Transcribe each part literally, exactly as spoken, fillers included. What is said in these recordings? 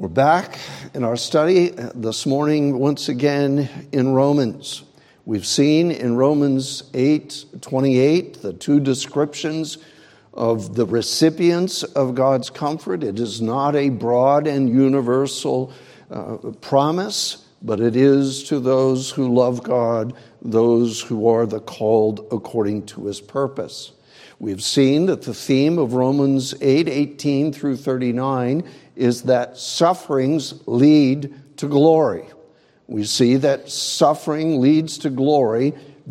We're back in our study this morning once again in Romans. We've seen in Romans eight twenty-eight the two descriptions of the recipients of God's comfort. It is not a broad and universal uh, promise, but it is to those who love God, those who are the called according to his purpose. We've seen that the theme of Romans eight eighteen through thirty-nine is that sufferings lead to glory. We see that suffering leads to glory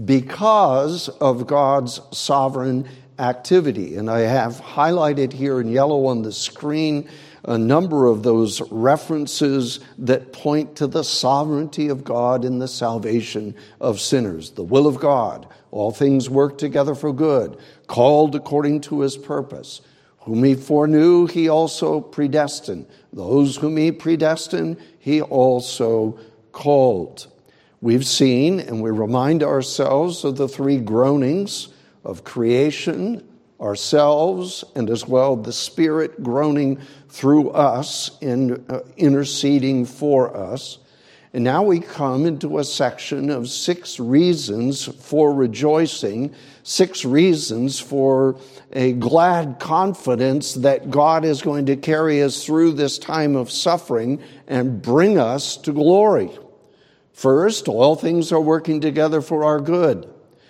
because of God's sovereign activity. And I have highlighted here in yellow on the screen a number of those references that point to the sovereignty of God in the salvation of sinners. The will of God, all things work together for good, called according to his purpose. Whom he foreknew, he also predestined. Those whom he predestined, he also called. We've seen, and we remind ourselves of the three groanings of creation, ourselves, and as well the Spirit groaning through us and uh, interceding for us. And now we come into a section of six reasons for rejoicing, six reasons for a glad confidence that God is going to carry us through this time of suffering and bring us to glory. First, all things are working together for our good.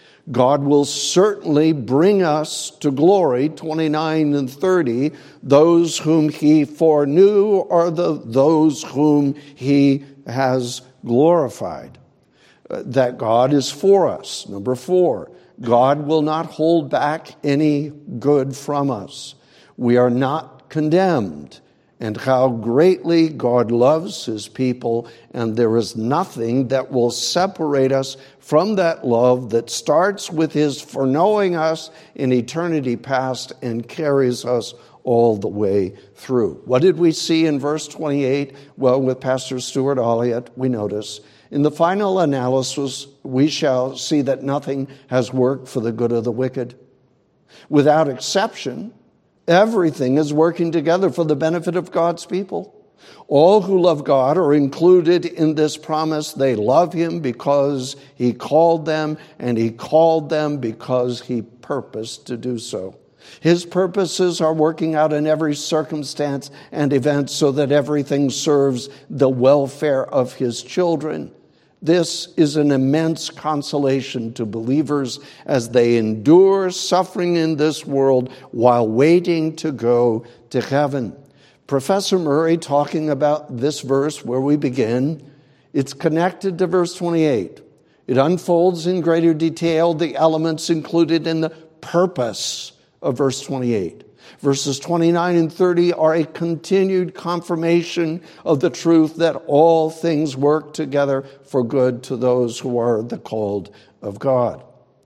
God will certainly bring us to glory, twenty-nine and thirty. Those whom he foreknew are the those whom he has glorified. Uh, that God is for us. Number four, God will not hold back any good from us. We are not condemned. And how greatly God loves his people, and there is nothing that will separate us from that love that starts with his foreknowing us in eternity past and carries us all the way through. What did we see in verse twenty-eight? Well, with Pastor Stuart Olliott, we notice, in the final analysis, we shall see that nothing has worked for the good of the wicked. Without exception, everything is working together for the benefit of God's people. All who love God are included in this promise. They love him because he called them, and he called them because he purposed to do so. His purposes are working out in every circumstance and event so that everything serves the welfare of his children. This is an immense consolation to believers as they endure suffering in this world while waiting to go to heaven. Professor Murray, talking about this verse where we begin, it's connected to verse twenty-eight. It unfolds in greater detail the elements included in the purpose of verse twenty-eight. Verses twenty-nine and thirty are a continued confirmation of the truth that all things work together for good to those who are the called of God.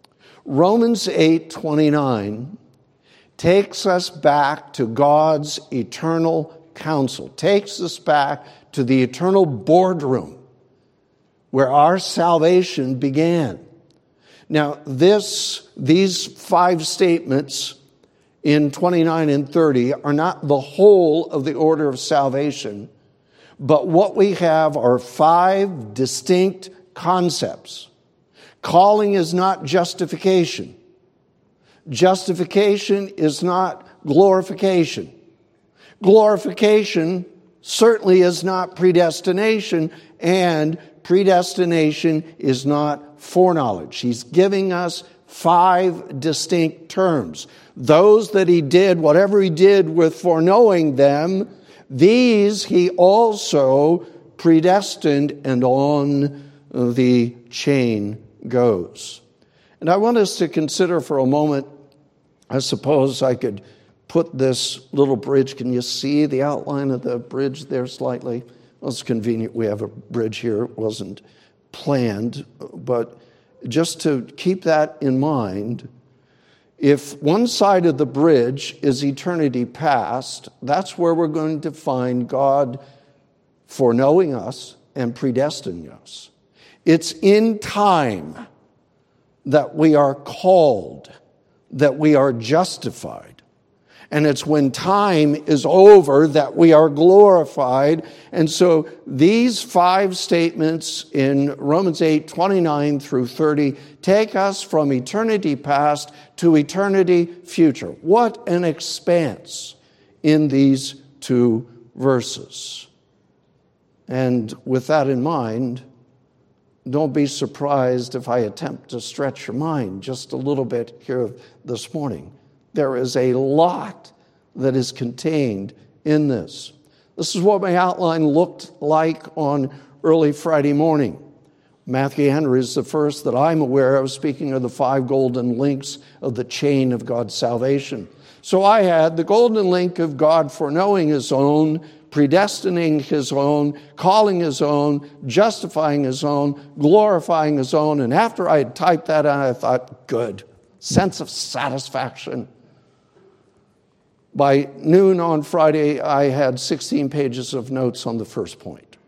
Romans eight twenty-nine takes us back to God's eternal counsel, takes us back to the eternal boardroom where our salvation began. Now, this, these five statements in twenty-nine and thirty are not the whole of the order of salvation, but what we have are five distinct concepts. Calling is not justification. Justification is not glorification. Glorification certainly is not predestination, and predestination is not foreknowledge. He's giving us five distinct terms. Those that he did, whatever he did with foreknowing them, these he also predestined, and on the chain goes. And I want us to consider for a moment, I suppose I could put this little bridge. Can you see the outline of the bridge there slightly? Well, it's convenient we have a bridge here. It wasn't planned, but just to keep that in mind, if one side of the bridge is eternity past, that's where we're going to find God foreknowing us and predestining us. It's in time that we are called, that we are justified. And it's when time is over that we are glorified. And so these five statements in Romans eight, twenty-nine through thirty take us from eternity past to eternity future. What an expanse in these two verses. And with that in mind, don't be surprised if I attempt to stretch your mind just a little bit here this morning. There is a lot that is contained in this. This is what my outline looked like on early Friday morning. Matthew Henry is the first that I'm aware of, speaking of the five golden links of the chain of God's salvation. So I had the golden link of God foreknowing his own, predestining his own, calling his own, justifying his own, glorifying his own. And after I had typed that out, I thought, good, sense of satisfaction. By noon on Friday, I had sixteen pages of notes on the first point.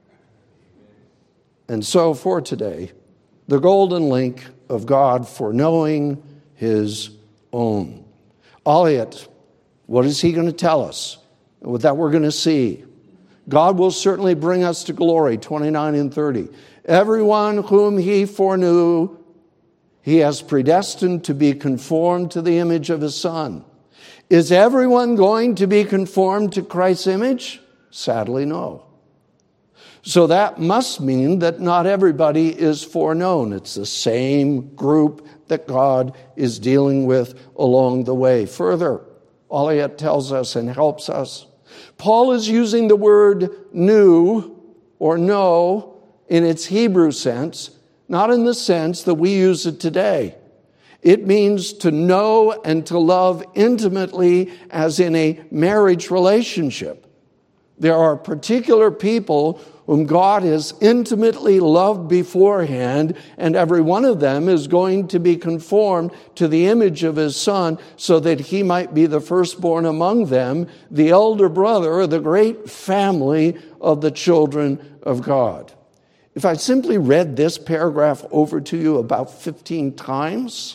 And so for today, the golden link of God foreknowing his own. Elliot, what is he going to tell us? What that we're going to see. God will certainly bring us to glory, twenty-nine and thirty. Everyone whom he foreknew, he has predestined to be conformed to the image of his Son. Is everyone going to be conformed to Christ's image? Sadly, no. So that must mean that not everybody is foreknown. It's the same group that God is dealing with along the way. Further, Olliott tells us and helps us. Paul is using the word knew or know in its Hebrew sense, not in the sense that we use it today. It means to know and to love intimately as in a marriage relationship. There are particular people whom God has intimately loved beforehand, and every one of them is going to be conformed to the image of his Son so that he might be the firstborn among them, the elder brother of the great family of the children of God. If I simply read this paragraph over to you about fifteen times,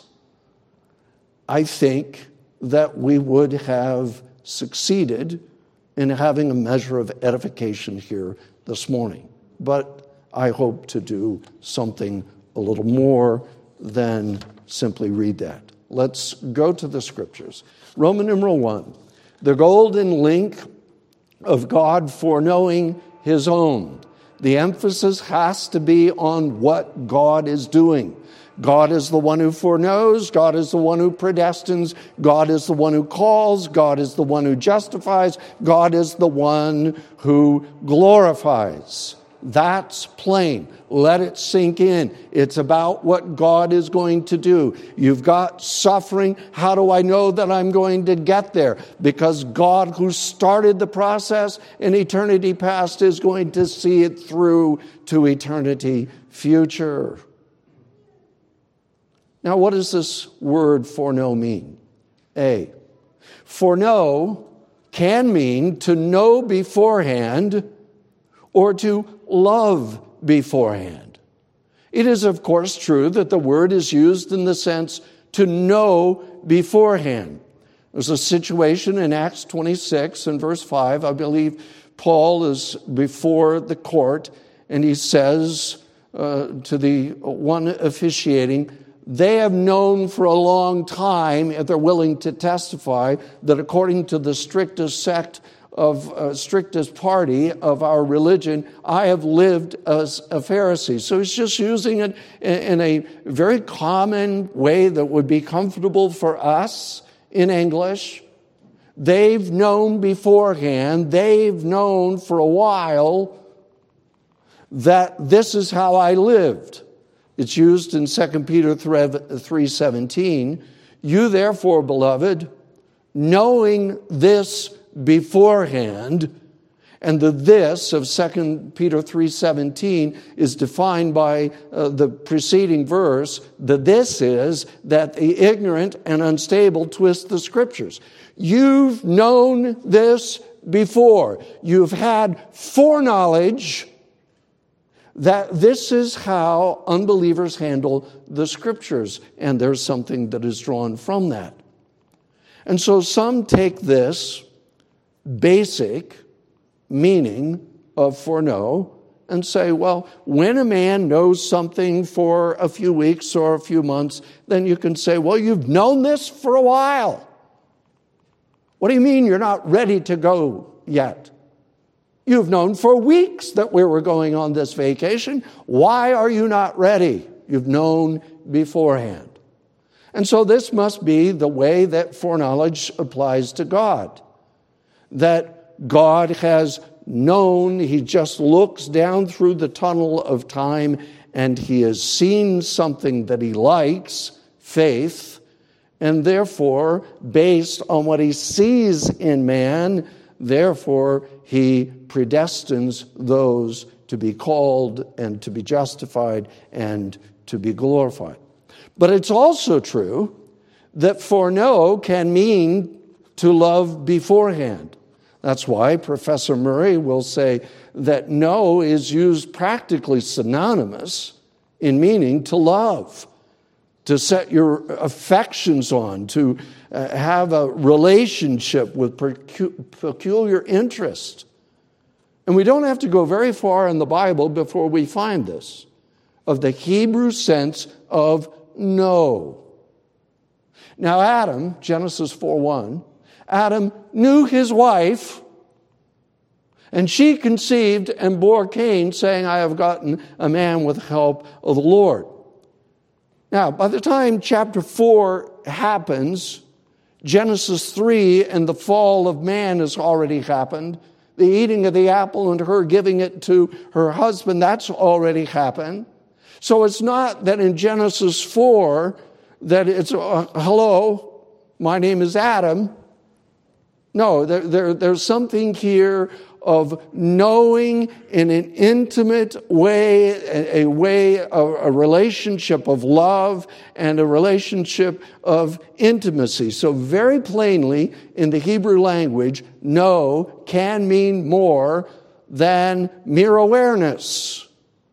I think that we would have succeeded in having a measure of edification here this morning. But I hope to do something a little more than simply read that. Let's go to the scriptures. Roman numeral one, the golden link of God foreknowing his own. The emphasis has to be on what God is doing. God is the one who foreknows. God is the one who predestines. God is the one who calls. God is the one who justifies. God is the one who glorifies. That's plain. Let it sink in. It's about what God is going to do. You've got suffering. How do I know that I'm going to get there? Because God, who started the process in eternity past, is going to see it through to eternity future. Now, what does this word foreknow mean? A, foreknow can mean to know beforehand or to love beforehand. It is, of course, true that the word is used in the sense to know beforehand. There's a situation in Acts twenty-six and verse five. I believe Paul is before the court, and he says uh, to the one officiating, they have known for a long time, if they're willing to testify, that according to the strictest sect of uh, strictest party of our religion, I have lived as a Pharisee. So he's just using it in a very common way that would be comfortable for us in English. They've known beforehand, they've known for a while that this is how I lived. It's used in Second Peter three seventeen. You therefore, beloved, knowing this beforehand, and the this of Second Peter three seventeen is defined by uh, the preceding verse. The this is that the ignorant and unstable twist the scriptures. You've known this before. You've had foreknowledge that this is how unbelievers handle the scriptures, and there's something that is drawn from that. And so some take this basic meaning of foreknow and say, well, when a man knows something for a few weeks or a few months, then you can say, well, you've known this for a while. What do you mean you're not ready to go yet? You've known for weeks that we were going on this vacation. Why are you not ready? You've known beforehand. And so this must be the way that foreknowledge applies to God. That God has known, he just looks down through the tunnel of time and he has seen something that he likes, faith, and therefore, based on what he sees in man, therefore he predestines those to be called and to be justified and to be glorified. But it's also true that foreknow can mean to love beforehand. That's why Professor Murray will say that know is used practically synonymous in meaning to love, to set your affections on, to uh, have a relationship with pecu- peculiar interest. And we don't have to go very far in the Bible before we find this, of the Hebrew sense of know. Now Adam, Genesis four one, Adam knew his wife, and she conceived and bore Cain, saying, I have gotten a man with the help of the Lord. Now, by the time chapter four happens, Genesis three and the fall of man has already happened. The eating of the apple and her giving it to her husband, that's already happened. So it's not that in Genesis four that it's, uh, hello, my name is Adam. No, there, there, there's something here of knowing in an intimate way, a, a way, a, a relationship of love and a relationship of intimacy. So very plainly, in the Hebrew language, know can mean more than mere awareness.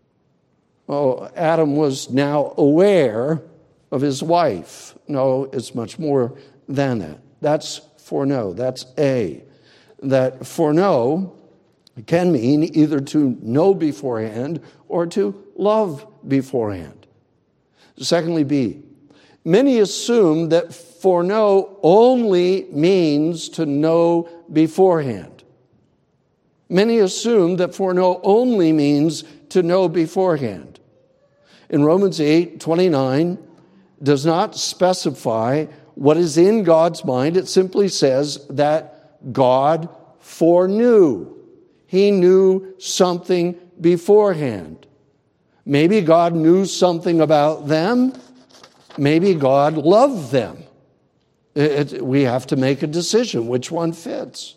Oh, Adam was now aware of his wife. No, it's much more than that. That's foreknow. That's A. That foreknow can mean either to know beforehand or to love beforehand. Secondly, B. Many assume that foreknow only means to know beforehand. Many assume that foreknow only means to know beforehand. In Romans eight twenty-nine, does not specify what is in God's mind. It simply says that God foreknew. He knew something beforehand. Maybe God knew something about them. Maybe God loved them. It, it, we have to make a decision which one fits.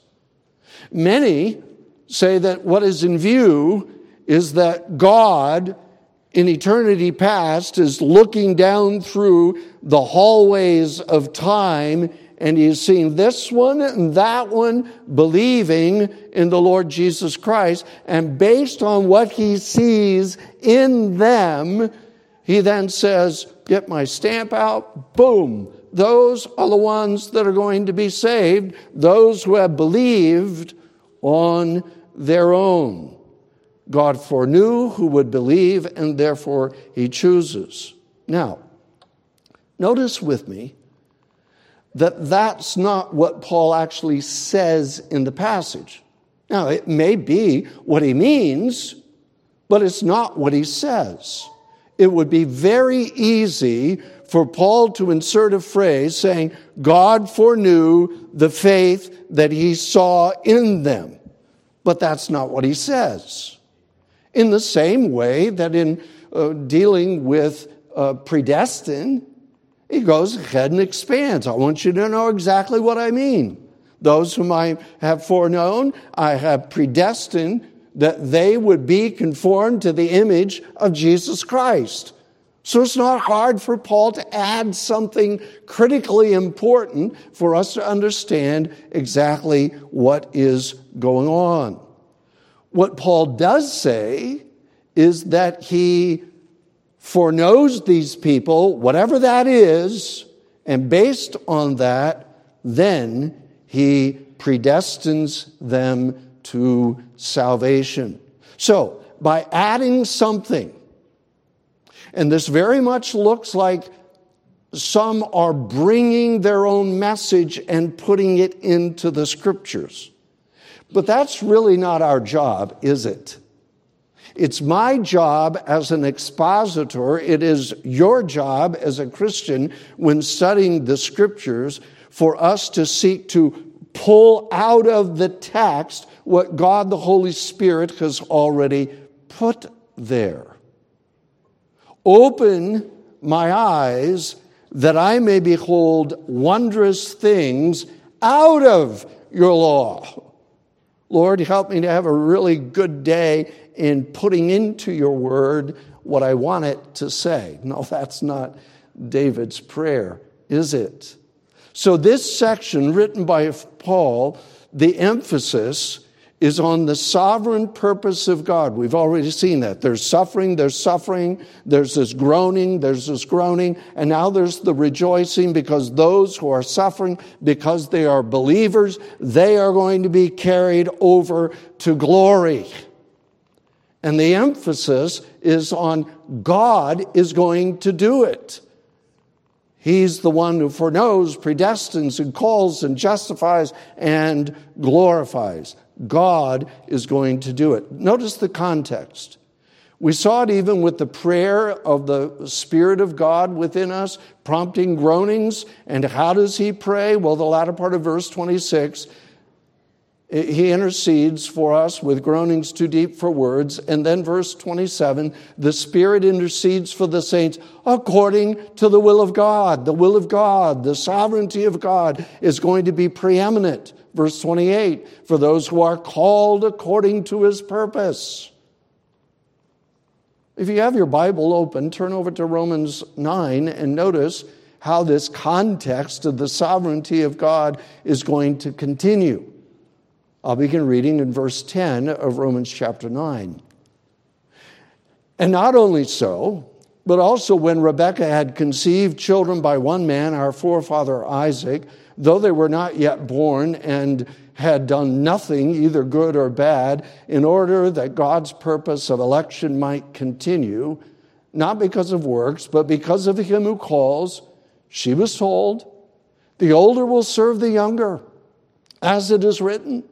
Many say that what is in view is that God in eternity past is looking down through the hallways of time, and he is seeing this one and that one believing in the Lord Jesus Christ. And based on what he sees in them, he then says, get my stamp out, boom. Those are the ones that are going to be saved, those who have believed on their own. God foreknew who would believe, and therefore he chooses. Now, notice with me that that's not what Paul actually says in the passage. Now, it may be what he means, but it's not what he says. It would be very easy for Paul to insert a phrase saying, God foreknew the faith that he saw in them. But that's not what he says. In the same way that in uh, dealing with uh, predestined, he goes ahead and expands. I want you to know exactly what I mean. Those whom I have foreknown, I have predestined that they would be conformed to the image of Jesus Christ. So it's not hard for Paul to add something critically important for us to understand exactly what is going on. What Paul does say is that he foreknows these people, whatever that is, and based on that, then he predestines them to salvation. So, by adding something, and this very much looks like some are bringing their own message and putting it into the Scriptures. But that's really not our job, is it? It's my job as an expositor. It is your job as a Christian when studying the Scriptures for us to seek to pull out of the text what God the Holy Spirit has already put there. Open my eyes that I may behold wondrous things out of your law. Lord, help me to have a really good day in putting into your word what I want it to say. No, that's not David's prayer, is it? So this section written by Paul, the emphasis is on the sovereign purpose of God. We've already seen that. There's suffering, there's suffering, there's this groaning, there's this groaning, and now there's the rejoicing because those who are suffering, because they are believers, they are going to be carried over to glory. And the emphasis is on God is going to do it. He's the one who foreknows, predestines, and calls, and justifies, and glorifies. God is going to do it. Notice the context. We saw it even with the prayer of the Spirit of God within us, prompting groanings. And how does he pray? Well, the latter part of verse twenty-six, he intercedes for us with groanings too deep for words. And then verse twenty-seven, the Spirit intercedes for the saints according to the will of God. The will of God, the sovereignty of God is going to be preeminent. Verse twenty-eight, for those who are called according to his purpose. If you have your Bible open, turn over to Romans nine and notice how this context of the sovereignty of God is going to continue. I'll begin reading in verse ten of Romans chapter nine. And not only so, but also when Rebekah had conceived children by one man, our forefather Isaac, though they were not yet born and had done nothing, either good or bad, in order that God's purpose of election might continue, not because of works, but because of him who calls, she was told, the older will serve the younger, as it is written,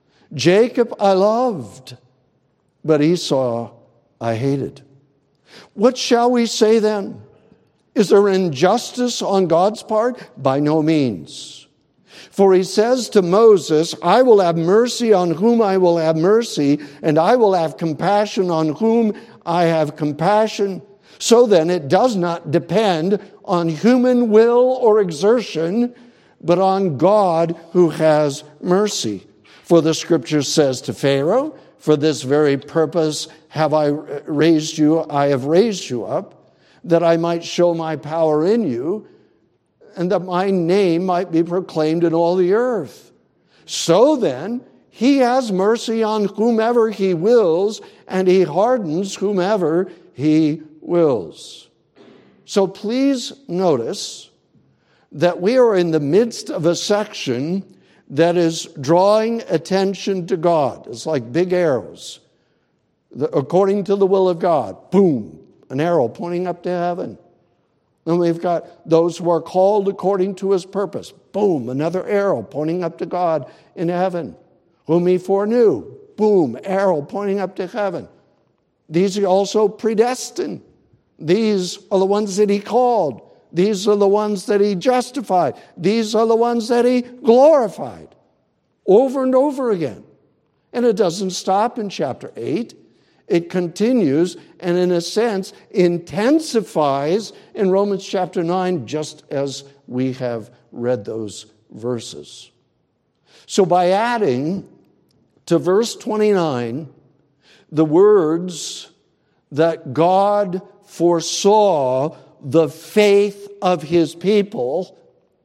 Jacob I loved, but Esau I hated. What shall we say then? Is there injustice on God's part? By no means. For he says to Moses, I will have mercy on whom I will have mercy, and I will have compassion on whom I have compassion. So then it does not depend on human will or exertion, but on God who has mercy. For the scripture says to Pharaoh, for this very purpose have I raised you, I have raised you up, that I might show my power in you, and that my name might be proclaimed in all the earth. So then, he has mercy on whomever he wills, and he hardens whomever he wills. So please notice that we are in the midst of a section that is drawing attention to God. It's like big arrows. According to the will of God, boom, an arrow pointing up to heaven. Then we've got those who are called according to his purpose. Boom, another arrow pointing up to God in heaven. Whom he foreknew. Boom, arrow pointing up to heaven. These are also predestined. These are the ones that he called. These are the ones that he justified. These are the ones that he glorified. Over and over again. And it doesn't stop in chapter eight. It continues and in a sense intensifies in Romans chapter nine, just as we have read those verses. So by adding to verse twenty-nine the words that God foresaw the faith of his people,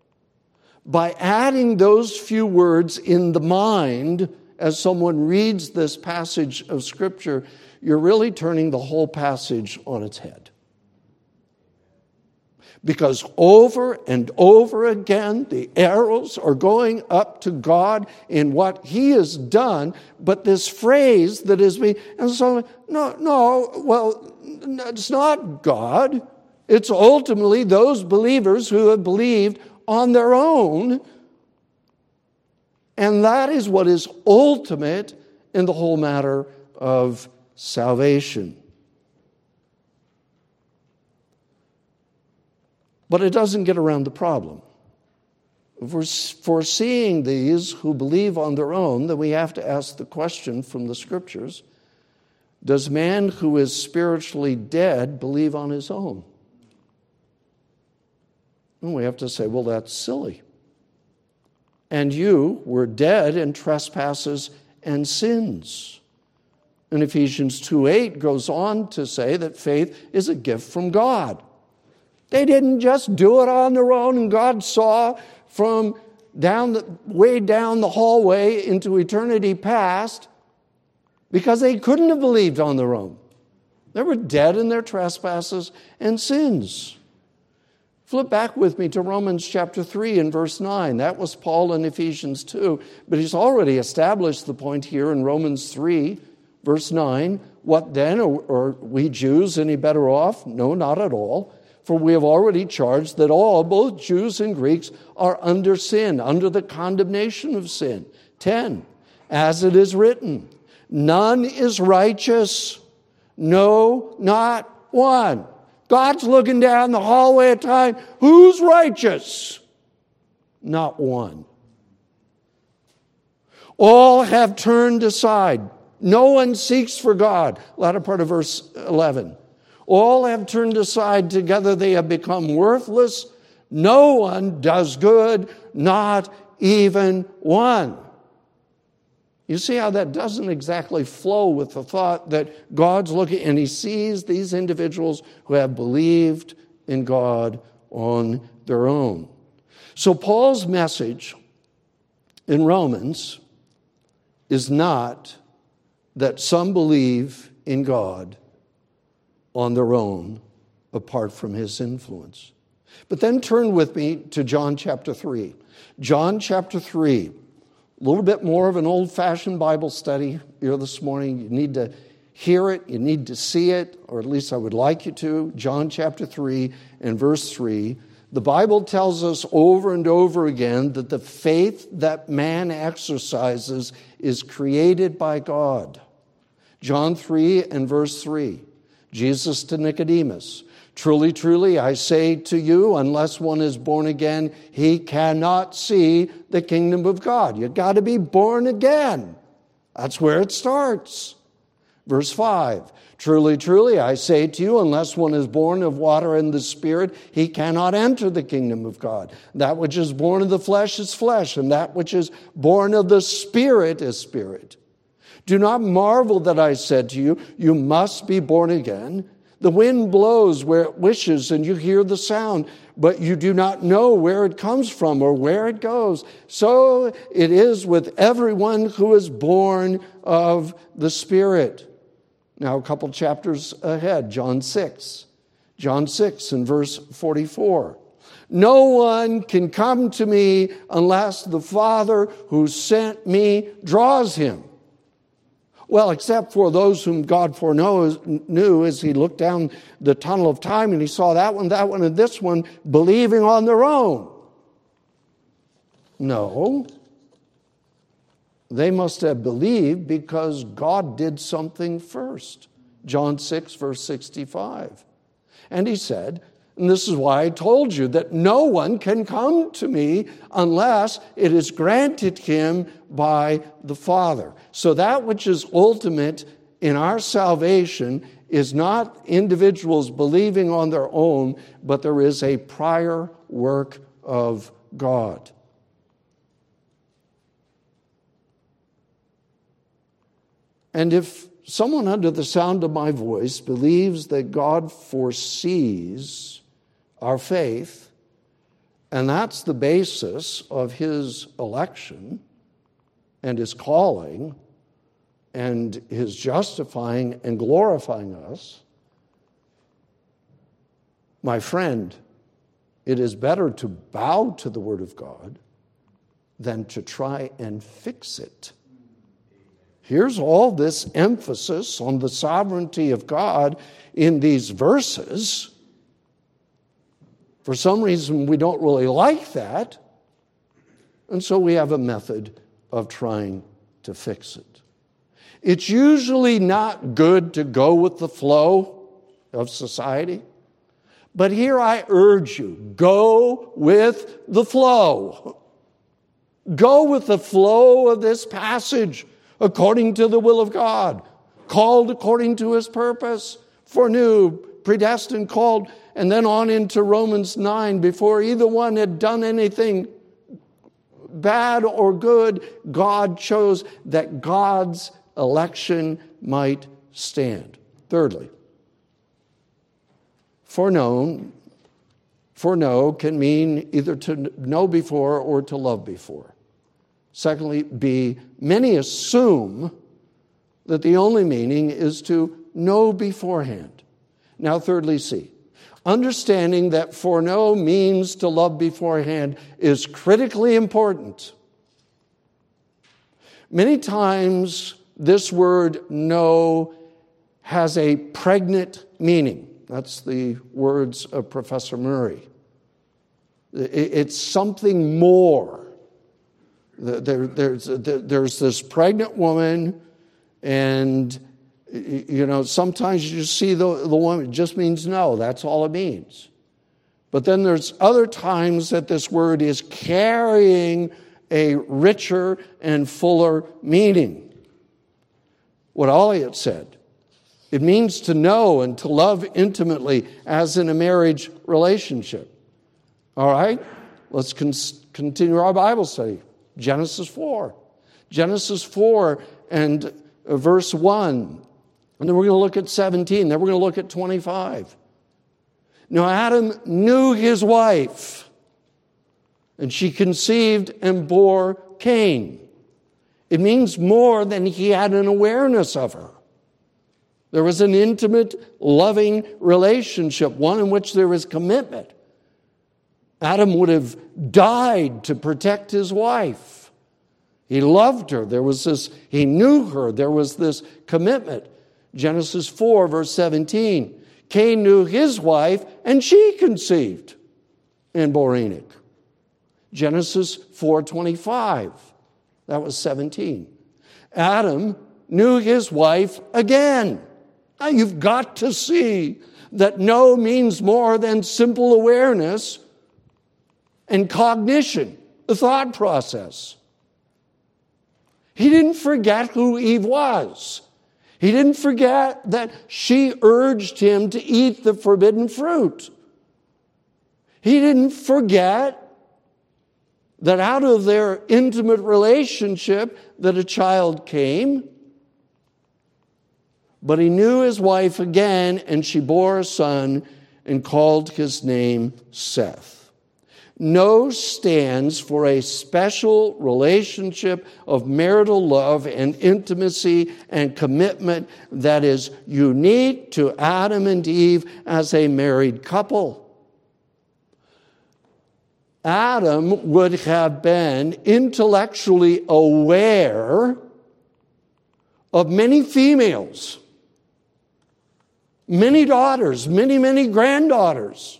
by adding those few words in the mind as someone reads this passage of Scripture, you're really turning the whole passage on its head. Because over and over again, the arrows are going up to God in what he has done. But this phrase that is being, and so, no, no, well, it's not God. It's ultimately those believers who have believed on their own. And that is what is ultimate in the whole matter of salvation. But it doesn't get around the problem. If we're foreseeing these who believe on their own, then we have to ask the question from the Scriptures, does man who is spiritually dead believe on his own? And we have to say, well, that's silly. And you were dead in trespasses and sins. And Ephesians two eight goes on to say that faith is a gift from God. They didn't just do it on their own, and God saw from down the, way down the hallway into eternity past because they couldn't have believed on their own. They were dead in their trespasses and sins. Flip back with me to Romans chapter three and verse nine. That was Paul in Ephesians two, but he's already established the point here in Romans three, verse nine. What then? Are, are we Jews any better off? No, not at all. For we have already charged that all, both Jews and Greeks, are under sin, under the condemnation of sin. ten, as it is written, none is righteous, no, not one. God's looking down the hallway of time. Who's righteous? Not one. All have turned aside. No one seeks for God. Latter part of verse eleven. All have turned aside, together they have become worthless. No one does good, not even one. You see how that doesn't exactly flow with the thought that God's looking and he sees these individuals who have believed in God on their own. So Paul's message in Romans is not that some believe in God on their own, apart from his influence. But then turn with me to John chapter three. John chapter three, a little bit more of an old-fashioned Bible study here this morning. You need to hear it, you need to see it, or at least I would like you to. John chapter three and verse three. The Bible tells us over and over again that the faith that man exercises is created by God. John three and verse three. Jesus to Nicodemus, truly, truly, I say to you, unless one is born again, he cannot see the kingdom of God. You've got to be born again. That's where it starts. Verse five, truly, truly, I say to you, unless one is born of water and the Spirit, he cannot enter the kingdom of God. That which is born of the flesh is flesh, and that which is born of the Spirit is spirit. Do not marvel that I said to you, you must be born again. The wind blows where it wishes, and you hear the sound, but you do not know where it comes from or where it goes. So it is with everyone who is born of the Spirit. Now, a couple chapters ahead, John six. John six and verse forty-four. No one can come to me unless the Father who sent me draws him. Well, except for those whom God foreknows, knew as he looked down the tunnel of time and he saw that one, that one, and this one believing on their own. No. They must have believed because God did something first. John six, verse sixty-five. And he said, and this is why I told you that no one can come to me unless it is granted him by the Father. So that which is ultimate in our salvation is not individuals believing on their own, but there is a prior work of God. And if someone under the sound of my voice believes that God foresees our faith, and that's the basis of his election and his calling and his justifying and glorifying us, my friend, it is better to bow to the Word of God than to try and fix it. Here's all this emphasis on the sovereignty of God in these verses. For some reason, we don't really like that, and so we have a method of trying to fix it. It's usually not good to go with the flow of society, but here I urge you, go with the flow. Go with the flow of this passage according to the will of God, called according to His purpose, foreknew, predestined, called, and then on into Romans nine, before either one had done anything bad or good, God chose that God's election might stand. Thirdly, foreknown, foreknow can mean either to know before or to love before. Secondly, B, many assume that the only meaning is to know beforehand. Now, thirdly, C, understanding that foreknow means to love beforehand is critically important. Many times, this word know has a pregnant meaning. That's the words of Professor Murray. It's something more. There, there's, there's this pregnant woman, and you know, sometimes you just see the, the woman, it just means no, that's all it means. But then there's other times that this word is carrying a richer and fuller meaning. What Eliot said, it means to know and to love intimately as in a marriage relationship. All right, let's con- continue our Bible study. Genesis four. Genesis four and verse one. And then we're going to look at seventeen. Then we're going to look at twenty-five. Now Adam knew his wife, and she conceived and bore Cain. It means more than he had an awareness of her. There was an intimate, loving relationship, one in which there was commitment. Adam would have died to protect his wife. He loved her. There was this, he knew her. There was this commitment. Genesis four, verse seventeen. Cain knew his wife, and she conceived and bore Enoch. Genesis four twenty-five. That was seventeen. Adam knew his wife again. Now you've got to see that know means more than simple awareness and cognition, the thought process. He didn't forget who Eve was. He didn't forget that she urged him to eat the forbidden fruit. He didn't forget that out of their intimate relationship that a child came. But he knew his wife again, and she bore a son and called his name Seth. Know stands for a special relationship of marital love and intimacy and commitment that is unique to Adam and Eve as a married couple. Adam would have been intellectually aware of many females, many daughters, many, many granddaughters.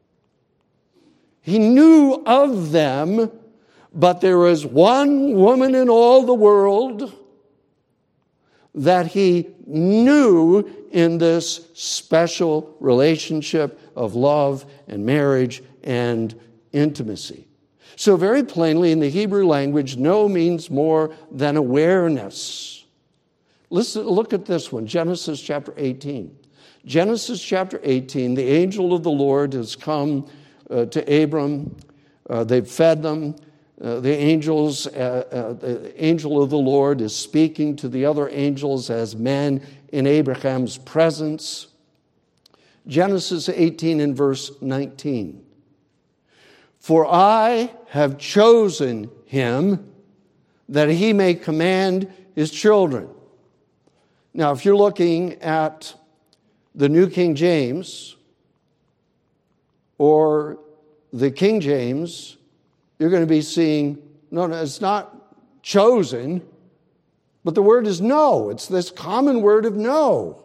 He knew of them, but there was one woman in all the world that he knew in this special relationship of love and marriage and intimacy. So very plainly, in the Hebrew language, know means more than awareness. Listen, look at this one, Genesis chapter eighteen. Genesis chapter eighteen, the angel of the Lord has come uh, to Abram. Uh, they've fed them. Uh, the angels, uh, uh, the angel of the Lord is speaking to the other angels as men in Abraham's presence. Genesis eighteen and verse nineteen. For I have chosen him that he may command his children. Now, if you're looking at the New King James or the King James, you're going to be seeing, no, no, it's not chosen, but the word is know. It's this common word of know.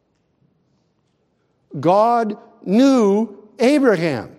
God knew Abraham,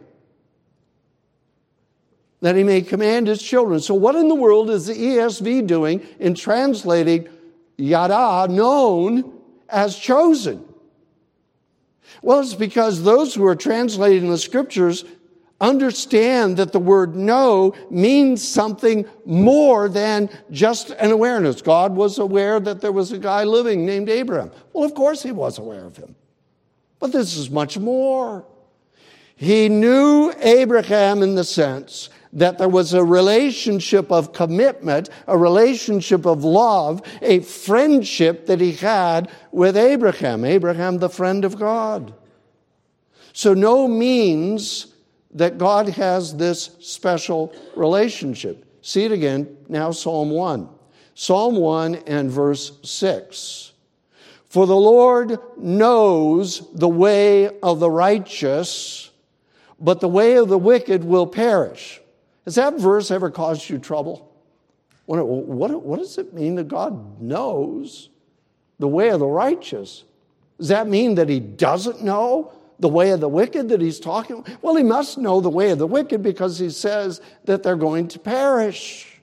that he may command his children. So what in the world is the E S V doing in translating yada, known, as chosen? Well, it's because those who are translating the scriptures understand that the word know means something more than just an awareness. God was aware that there was a guy living named Abraham. Well, of course he was aware of him. But this is much more. He knew Abraham in the sense that there was a relationship of commitment, a relationship of love, a friendship that he had with Abraham. Abraham, the friend of God. So know means that God has this special relationship. See it again, now Psalm one. Psalm one and verse six. For the Lord knows the way of the righteous, but the way of the wicked will perish. Has that verse ever caused you trouble? What, what, what does it mean that God knows the way of the righteous? Does that mean that he doesn't know the way of the wicked that he's talking? Well, he must know the way of the wicked because he says that they're going to perish.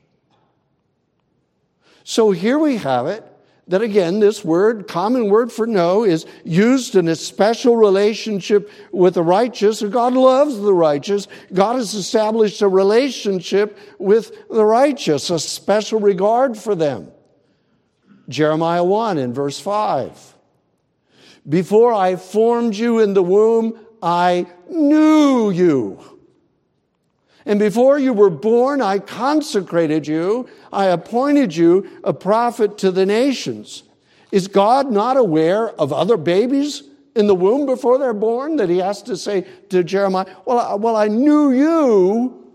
So here we have it, that again, this word, common word for know, is used in a special relationship with the righteous. God loves the righteous. God has established a relationship with the righteous, a special regard for them. Jeremiah one in verse five. Before I formed you in the womb, I knew you. And before you were born, I consecrated you. I appointed you a prophet to the nations. Is God not aware of other babies in the womb before they're born that he has to say to Jeremiah, well, I, well, I knew you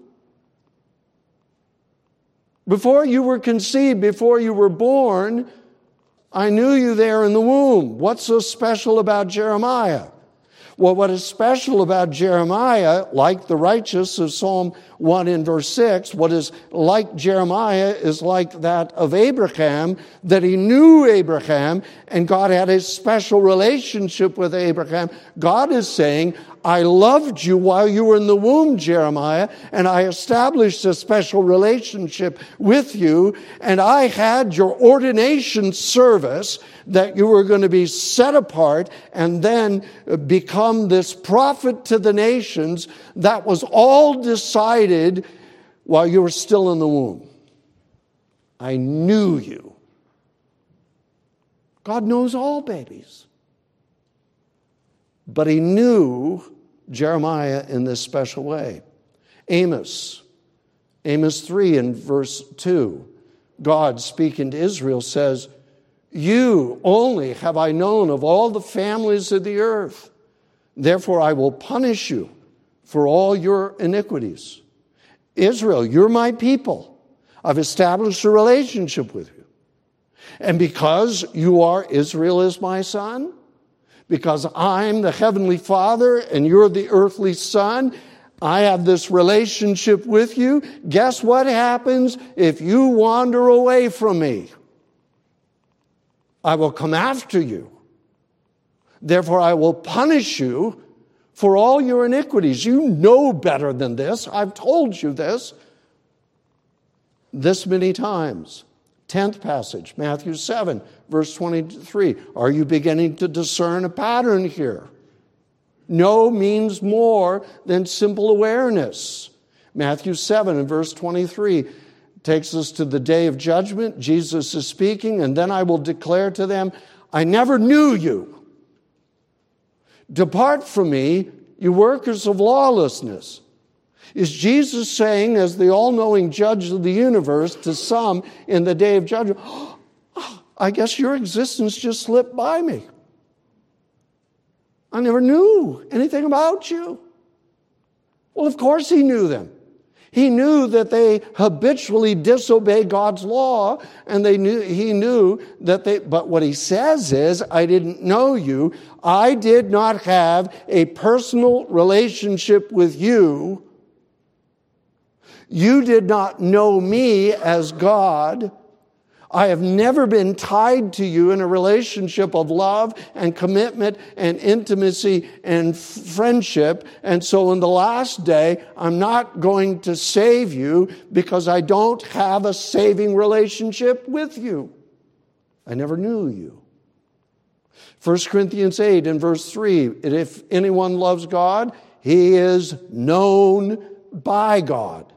before you were conceived, before you were born. I knew you there in the womb. What's so special about Jeremiah? Well, what is special about Jeremiah, like the righteous of Psalm one in verse six, what is like Jeremiah is like that of Abraham, that he knew Abraham and God had a special relationship with Abraham. God is saying, I loved you while you were in the womb, Jeremiah, and I established a special relationship with you, and I had your ordination service that you were going to be set apart and then become this prophet to the nations. That was all decided while you were still in the womb. I knew you. God knows all babies. But he knew Jeremiah in this special way. Amos, Amos three and verse two, God speaking to Israel says, you only have I known of all the families of the earth. Therefore I will punish you for all your iniquities. Israel, you're my people. I've established a relationship with you. And because you are, Israel is my son, because I'm the heavenly Father and you're the earthly son, I have this relationship with you. Guess what happens if you wander away from me? I will come after you. Therefore, I will punish you for all your iniquities. You know better than this. I've told you this this many times. Tenth passage, Matthew seven, verse twenty-three. Are you beginning to discern a pattern here? Know means more than simple awareness. Matthew seven and verse twenty-three takes us to the day of judgment. Jesus is speaking, and then I will declare to them, I never knew you. Depart from me, you workers of lawlessness. Is Jesus saying, as the all-knowing judge of the universe, to some in the day of judgment, oh, I guess your existence just slipped by me. I never knew anything about you. Well, of course he knew them. He knew that they habitually disobey God's law, and they knew he knew that they, but what he says is, I didn't know you. I did not have a personal relationship with you You did not know me as God. I have never been tied to you in a relationship of love and commitment and intimacy and friendship. And so in the last day, I'm not going to save you because I don't have a saving relationship with you. I never knew you. First Corinthians eight and verse three, if anyone loves God, he is known by God.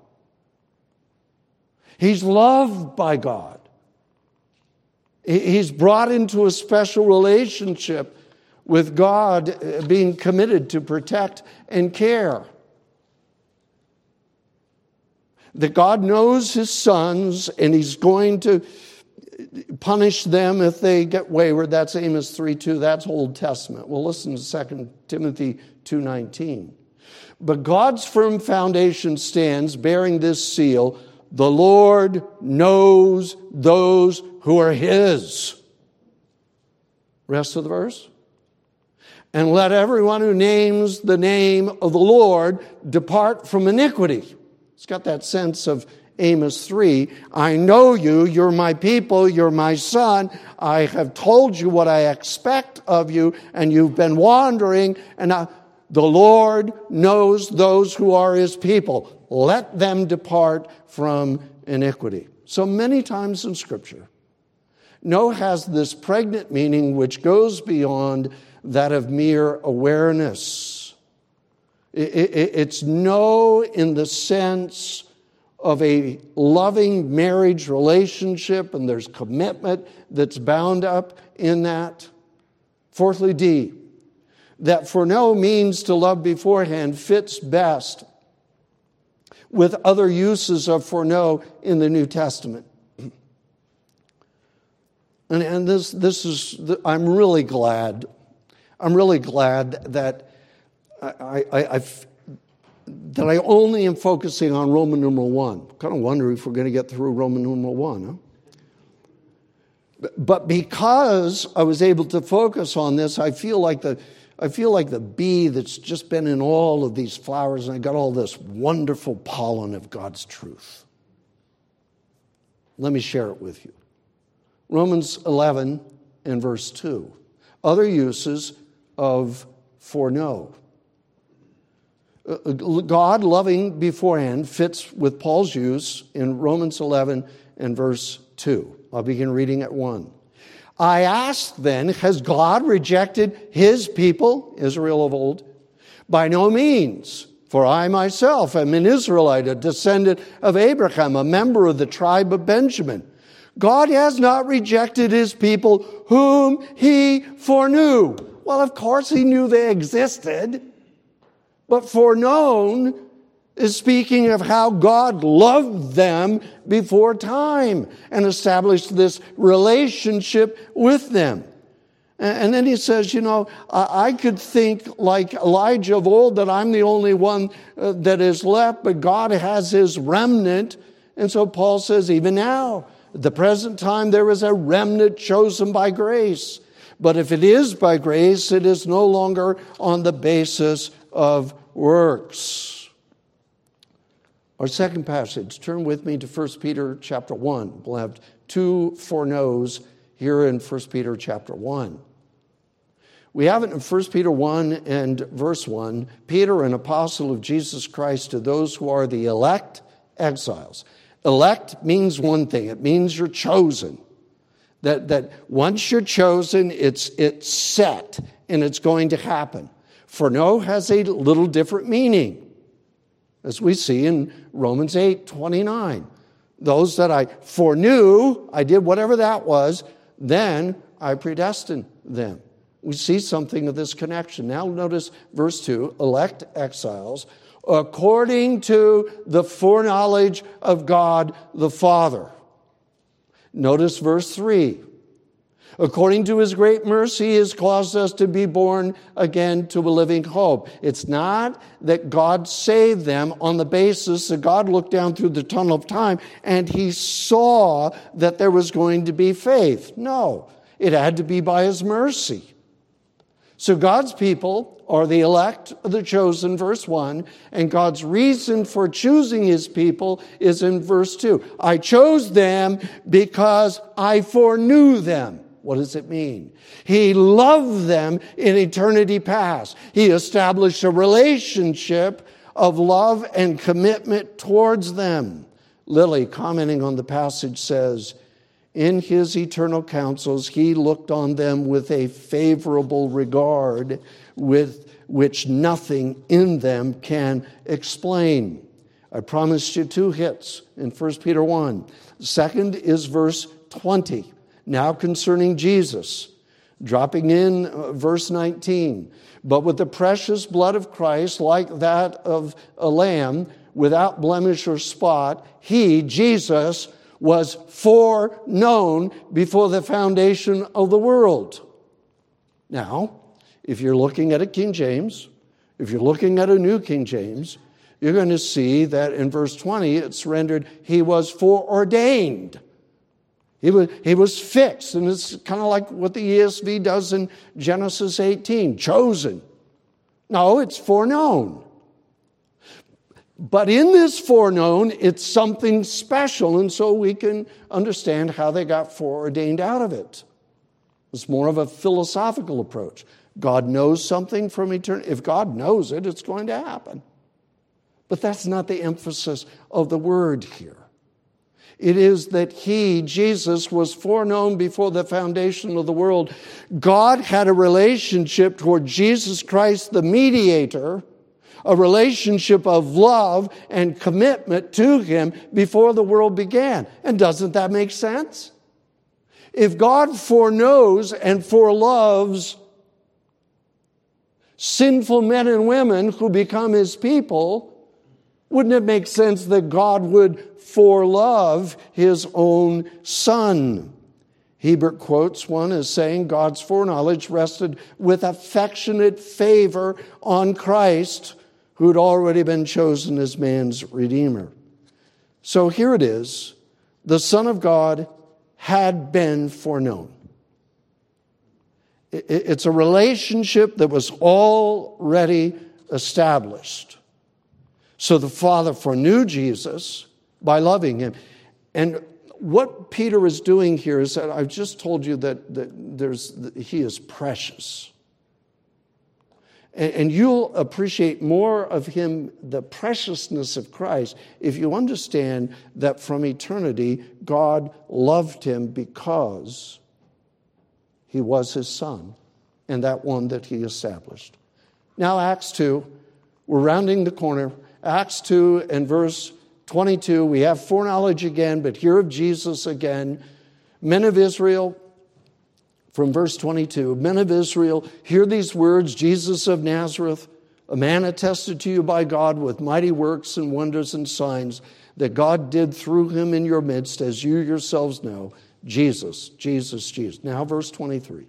He's loved by God. He's brought into a special relationship with God, being committed to protect and care. That God knows his sons and he's going to punish them if they get wayward. That's Amos three two. That's Old Testament. Well, listen to Second Timothy two nineteen. But God's firm foundation stands, bearing this seal: the Lord knows those who are his. Rest of the verse. And let everyone who names the name of the Lord depart from iniquity. It's got that sense of Amos three. I know you, you're my people, you're my son. I have told you what I expect of you, and you've been wandering, and I, the Lord knows those who are his people. Let them depart from iniquity. So many times in Scripture, know has this pregnant meaning which goes beyond that of mere awareness. It's know in the sense of a loving marriage relationship, and there's commitment that's bound up in that. Fourthly, D, that foreknow means to love beforehand fits best with other uses of foreknow in the New Testament. And, and this, this is, I'm really glad, I'm really glad that I, I, I've, that I only am focusing on Roman numeral one. I'm kind of wondering if we're going to get through Roman numeral one. Huh? But because I was able to focus on this, I feel like the I feel like the bee that's just been in all of these flowers, and I got all this wonderful pollen of God's truth. Let me share it with you. Romans eleven and verse two. Other uses of foreknow. God loving beforehand fits with Paul's use in Romans eleven and verse two. I'll begin reading at one. I ask then, has God rejected his people, Israel of old? By no means, for I myself am an Israelite, a descendant of Abraham, a member of the tribe of Benjamin. God has not rejected his people whom he foreknew. Well, of course he knew they existed, but foreknown is speaking of how God loved them before time and established this relationship with them. And then he says, you know, I could think like Elijah of old that I'm the only one that is left, but God has his remnant. And so Paul says, even now, at the present time, there is a remnant chosen by grace. But if it is by grace, it is no longer on the basis of works. Our second passage, turn with me to First Peter chapter one. We'll have two foreknows here in First Peter chapter one. We have it in First Peter one and verse one. Peter, an apostle of Jesus Christ, to those who are the elect exiles. Elect means one thing. It means you're chosen. That, that once you're chosen, it's, it's set and it's going to happen. Foreknow has a little different meaning, as we see in Romans eight twenty-nine. Those that I foreknew, I did whatever that was, then I predestined them. We see something of this connection. Now notice verse two, elect exiles, according to the foreknowledge of God the Father. Notice verse three. According to his great mercy, he has caused us to be born again to a living hope. It's not that God saved them on the basis that God looked down through the tunnel of time and he saw that there was going to be faith. No, it had to be by his mercy. So God's people are the elect, the chosen, verse one, and God's reason for choosing his people is in verse two. I chose them because I foreknew them. What does it mean? He loved them in eternity past. He established a relationship of love and commitment towards them. Lilly, commenting on the passage, says, in his eternal counsels, he looked on them with a favorable regard with which nothing in them can explain. I promised you two hits in First Peter one. The second is verse twenty. Now concerning Jesus, dropping in uh, verse nineteen. But with the precious blood of Christ, like that of a lamb, without blemish or spot, he, Jesus, was foreknown before the foundation of the world. Now, if you're looking at a King James, if you're looking at a New King James, you're going to see that in verse twenty, it's rendered, he was foreordained. He was, he was fixed, and it's kind of like what the E S V does in Genesis eighteen, chosen. No, it's foreknown. But in this foreknown, it's something special, and so we can understand how they got foreordained out of it. It's more of a philosophical approach. God knows something from eternity. If God knows it, it's going to happen. But that's not the emphasis of the word here. It is that he, Jesus, was foreknown before the foundation of the world. God had a relationship toward Jesus Christ, the mediator, a relationship of love and commitment to him before the world began. And doesn't that make sense? If God foreknows and foreloves sinful men and women who become his people, wouldn't it make sense that God would forelove his own Son? Hebert quotes one as saying, God's foreknowledge rested with affectionate favor on Christ, who'd already been chosen as man's Redeemer. So here it is. The Son of God had been foreknown. It's a relationship that was already established. So the Father foreknew Jesus by loving him. And what Peter is doing here is that I've just told you that, that there's, he is precious. And, and you'll appreciate more of him, the preciousness of Christ, if you understand that from eternity, God loved him because he was his Son, and that one that he established. Now, Acts two, we're rounding the corner. Acts two and verse twenty-two, we have foreknowledge again, but here of Jesus again. Men of Israel, from verse twenty-two, men of Israel, hear these words, Jesus of Nazareth, a man attested to you by God with mighty works and wonders and signs that God did through him in your midst, as you yourselves know. Jesus, Jesus, Jesus. Now verse twenty-three.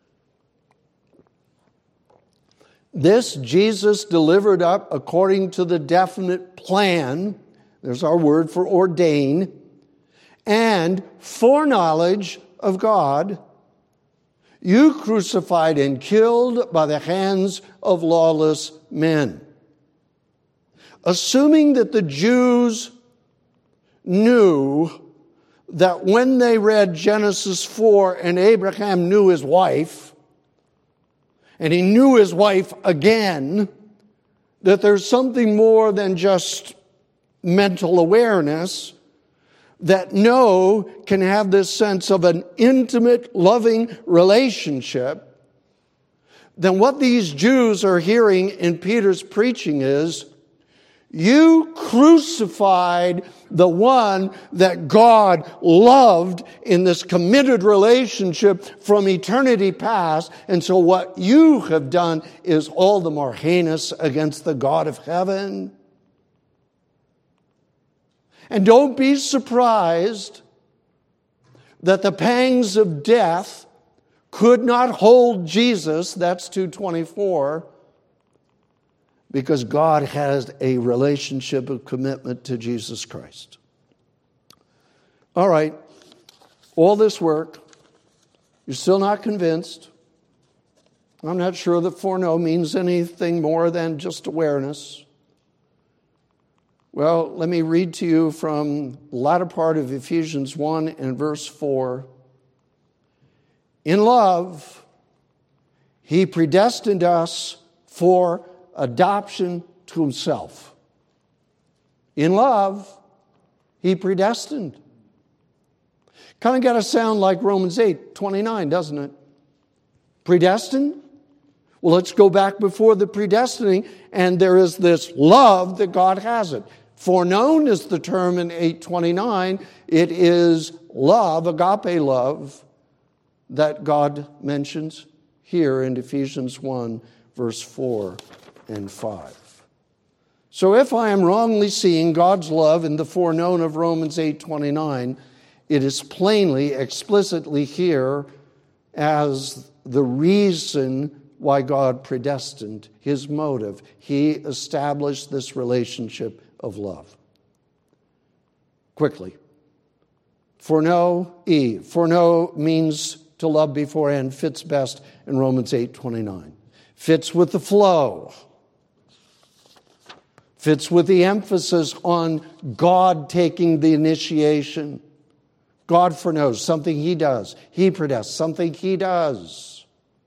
This Jesus delivered up according to the definite plan, there's our word for ordain, and foreknowledge of God, you crucified and killed by the hands of lawless men. Assuming that the Jews knew that when they read Genesis four and Abraham knew his wife, and he knew his wife again, that there's something more than just mental awareness, that know can have this sense of an intimate, loving relationship, then what these Jews are hearing in Peter's preaching is, you crucified the one that God loved in this committed relationship from eternity past. And so what you have done is all the more heinous against the God of heaven. And don't be surprised that the pangs of death could not hold Jesus. That's two twenty-four. Because God has a relationship of commitment to Jesus Christ. All right, all this work, you're still not convinced. I'm not sure that foreknow means anything more than just awareness. Well, let me read to you from the latter part of Ephesians one and verse four. In love, he predestined us for adoption to himself. In love, he predestined. Kind of got to sound like Romans eight twenty-nine, doesn't it? Predestined? Well, let's go back before the predestining, and there is this love that God has it. Foreknown is the term in eight twenty-nine. It is love, agape love, that God mentions here in Ephesians one, verse four and five. So if I am wrongly seeing God's love in the foreknown of Romans eight twenty-nine, it is plainly, explicitly here as the reason why God predestined, his motive. He established this relationship of love. Quickly. Foreknow, E. Foreknow means to love beforehand, fits best in Romans eight twenty-nine. Fits with the flow. Fits with the emphasis on God taking the initiation. God foreknows something he does. He predestines something he does.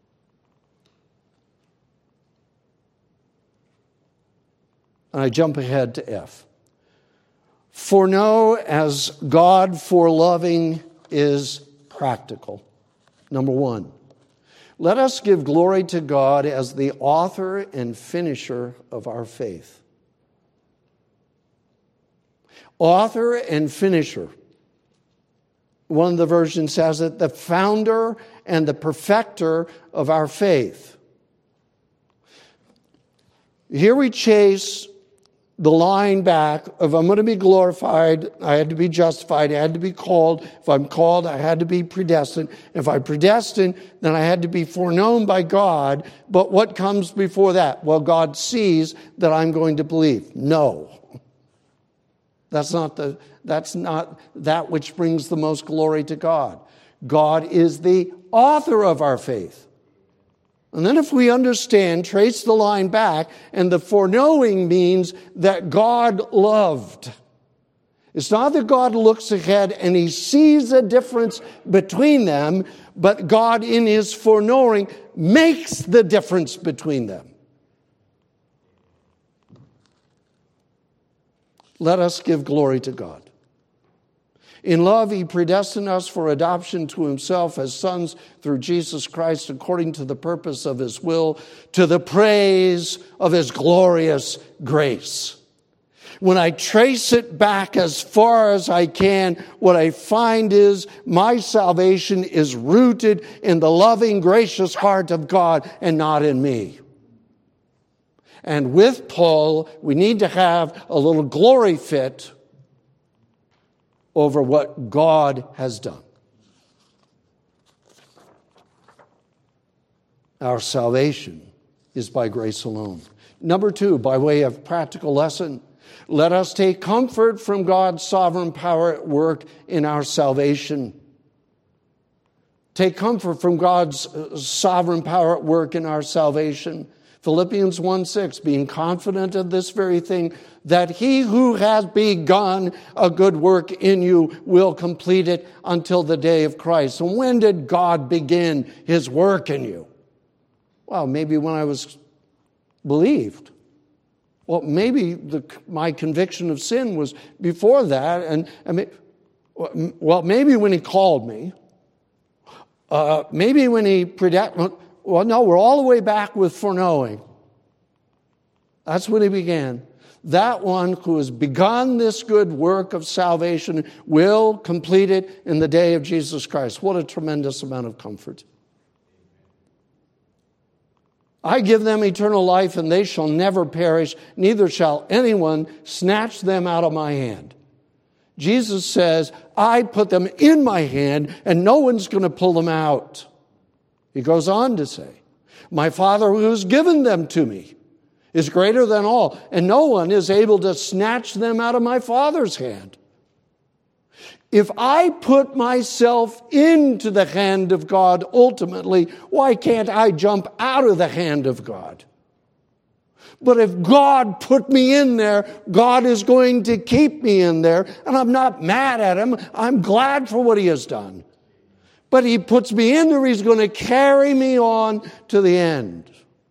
And I jump ahead to F. Foreknow as God foreloving is practical. Number one, let us give glory to God as the author and finisher of our faith. Author and finisher. One of the versions says it, the founder and the perfecter of our faith. Here we chase the line back of I'm going to be glorified, I had to be justified, I had to be called. If I'm called, I had to be predestined. If I'm predestined, then I had to be foreknown by God. But what comes before that? Well, God sees that I'm going to believe. No. That's not the that's not that which brings the most glory to God. God is the author of our faith. And then if we understand, trace the line back, and the foreknowing means that God loved. It's not that God looks ahead and he sees a difference between them, but God in his foreknowing makes the difference between them. Let us give glory to God. In love, he predestined us for adoption to himself as sons through Jesus Christ according to the purpose of his will, to the praise of his glorious grace. When I trace it back as far as I can, what I find is my salvation is rooted in the loving, gracious heart of God and not in me. And with Paul, we need to have a little glory fit over what God has done. Our salvation is by grace alone. Number two, by way of practical lesson, let us take comfort from God's sovereign power at work in our salvation. Take comfort from God's sovereign power at work in our salvation. Philippians one six, being confident of this very thing, that he who has begun a good work in you will complete it until the day of Christ. And when did God begin his work in you? Well, maybe when I was believed. Well, maybe the, my conviction of sin was before that. And I mean, well, maybe when he called me. Uh, maybe when he predestined. Well, no, we're all the way back with foreknowing. That's when he began. That one who has begun this good work of salvation will complete it in the day of Jesus Christ. What a tremendous amount of comfort. I give them eternal life, and they shall never perish, neither shall anyone snatch them out of my hand. Jesus says, I put them in my hand, and no one's going to pull them out. He goes on to say, my Father who has given them to me is greater than all, and no one is able to snatch them out of my Father's hand. If I put myself into the hand of God ultimately, why can't I jump out of the hand of God? But if God put me in there, God is going to keep me in there. And I'm not mad at him. I'm glad for what he has done. But he puts me in there, he's going to carry me on to the end.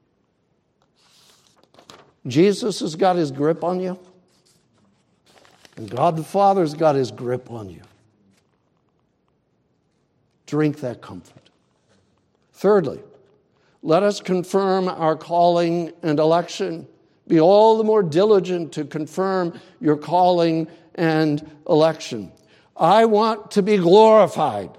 Jesus has got his grip on you. And God the Father has got his grip on you. Drink that comfort. Thirdly, let us confirm our calling and election. Be all the more diligent to confirm your calling and election. I want to be glorified.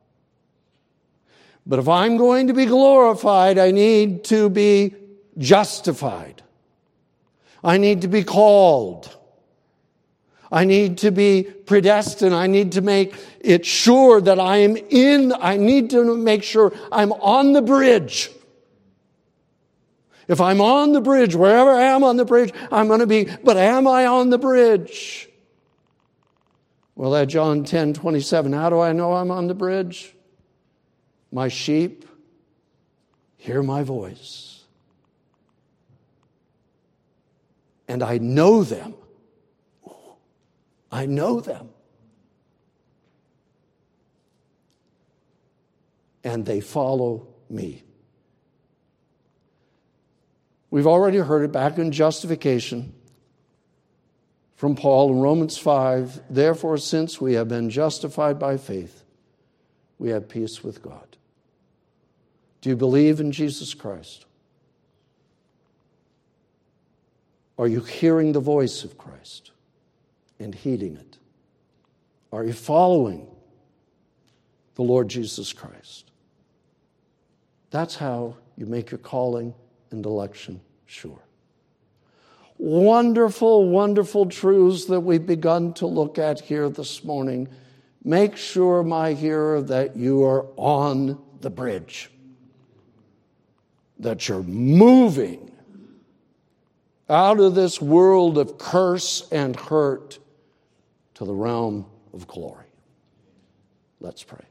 But if I'm going to be glorified, I need to be justified. I need to be called. I need to be predestined. I need to make it sure that I am in, I need to make sure I'm on the bridge. If I'm on the bridge, wherever I am on the bridge, I'm going to be, but am I on the bridge? Well, at John ten twenty-seven, how do I know I'm on the bridge? My sheep hear my voice, and I know them. I know them. And they follow me. We've already heard it back in justification from Paul in Romans five. Therefore, since we have been justified by faith, we have peace with God. Do you believe in Jesus Christ? Are you hearing the voice of Christ and heeding it? Are you following the Lord Jesus Christ? That's how you make your calling and election sure. Wonderful, wonderful truths that we've begun to look at here this morning. Make sure, my hearer, that you are on the bridge, that you're moving out of this world of curse and hurt to the realm of glory. Let's pray.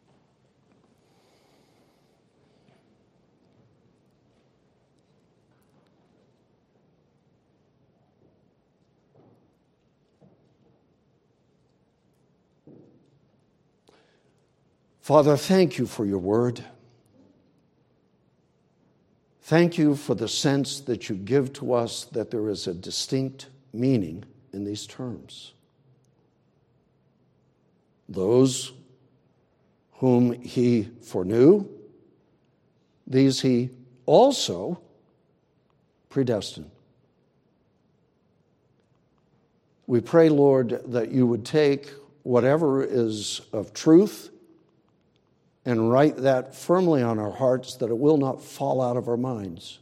Father, thank you for your word. Thank you for the sense that you give to us that there is a distinct meaning in these terms. Those whom he foreknew, these he also predestined. We pray, Lord, that you would take whatever is of truth and write that firmly on our hearts, that it will not fall out of our minds.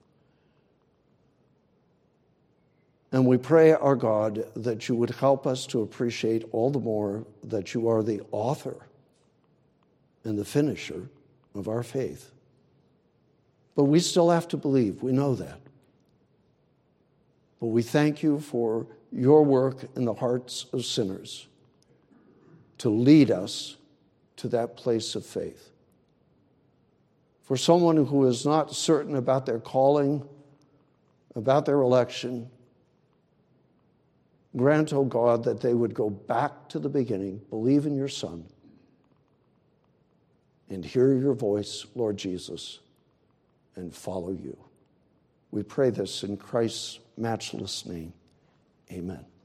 And we pray, our God, that you would help us to appreciate all the more that you are the author and the finisher of our faith. But we still have to believe. We know that. But we thank you for your work in the hearts of sinners to lead us to that place of faith. For someone who is not certain about their calling, about their election, grant, O God, that they would go back to the beginning, believe in your Son, and hear your voice, Lord Jesus, and follow you. We pray this in Christ's matchless name. Amen.